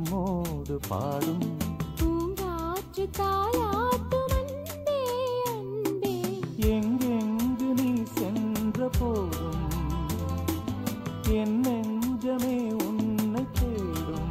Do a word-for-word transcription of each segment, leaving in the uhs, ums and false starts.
நம்மோடு பாடும் பூங்காற்று தாலாட்டும் அன்பே அன்பே. எங்கெங்கு நீ சென்ற போதும் என் நெஞ்சமே உன்னை தேடும்.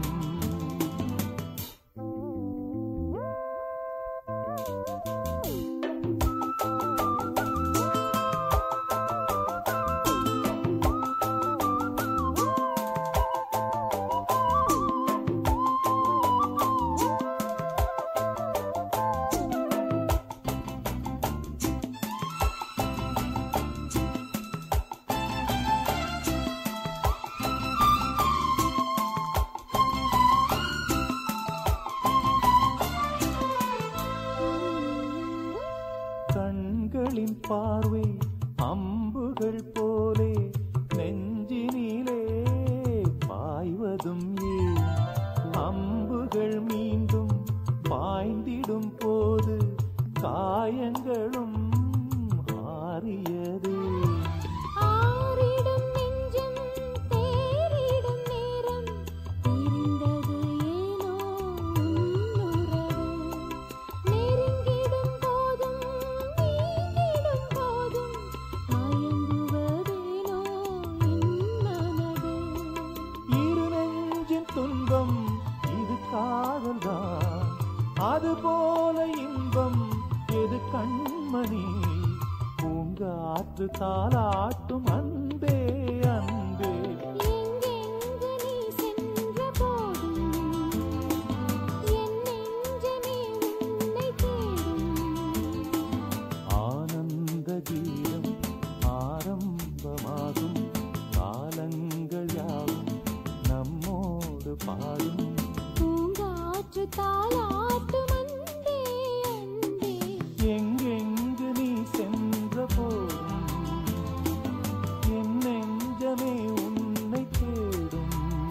கண்களின் பார்வை அம்புகள் போலே நெஞ்சினிலே பாய்வதும் ஏன்? அம்புகள் மீண்டும் பாய்ந்திடும் போது காயங்களும் ஆறியது. ஆறிடும் நெஞ்சம் தேறிடும் நேரம் பிரிந்தது ஏனோ உன்னுறவு. நெருங்கிடும் போதும் நீங்கிடும் போதும் மயங்குவதேனோ என் மனது. இரு நெஞ்சின் துன்பம் இது காதல்தான், அதுபோல இன்பம் எது கண்மணி? பூங்காற்று தாலாட்டும் அன்பே அன்பே. எங்கெங்கு நீ சென்ற போதும் என் நெஞ்சமே உன்னை தேடும். ஆனந்த கீதம் ஆரம்பமாகும், காலங்கள் யாவும் நம்மோடு பாடும். பூங்காற்று தாலாட்டும் அன்பே அன்பே. எங்கெங்கு நீ சென்ற போதும் என் நெஞ்சமே உன்னை தேடும்.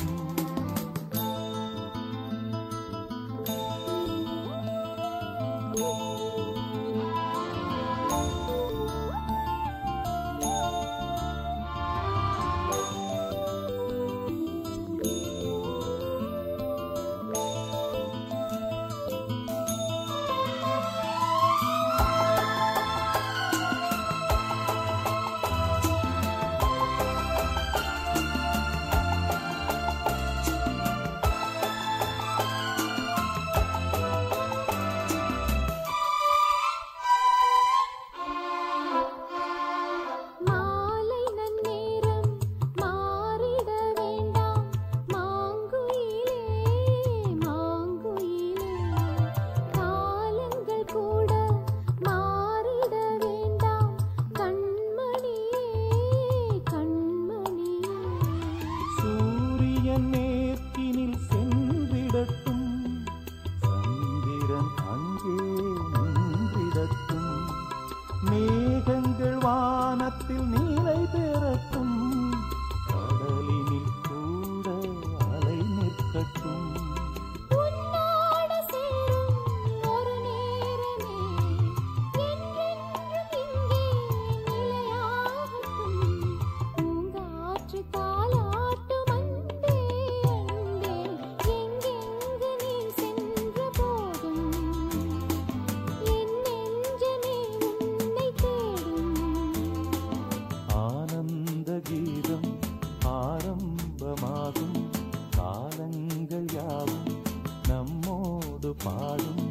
மாலை நன்னேரம் மாறிட வேண்டாம் மாங்குயிலே மாங்குயிலே. காலங்கள் கூட மாறிட வேண்டாம் கண்மணியே கண்மணியே. சூரியன் மேற்கினில் சென்றிடட்டும், சந்திரன் அங்கே நின்றிடட்டும், மேகங்கள் வானத்தில் நீலை பெறட்டும், கடலினில் கூட அலை நிற்கட்டும். உன்னோடு சேரும் ஒரு நேரமே என்றென்றும் இங்கே நிலையாகட்டும். பூங்காற்று தாலாட்டும் அன்பே அன்பே. எங்கெங்கு நீ சென்ற போதும் என் நெஞ்சமே உன்னை தேடும். ஆனந்த கீதம் ஆரம்பமாகும், காலங்கள் யாவும் நம்மோடு பாடும்.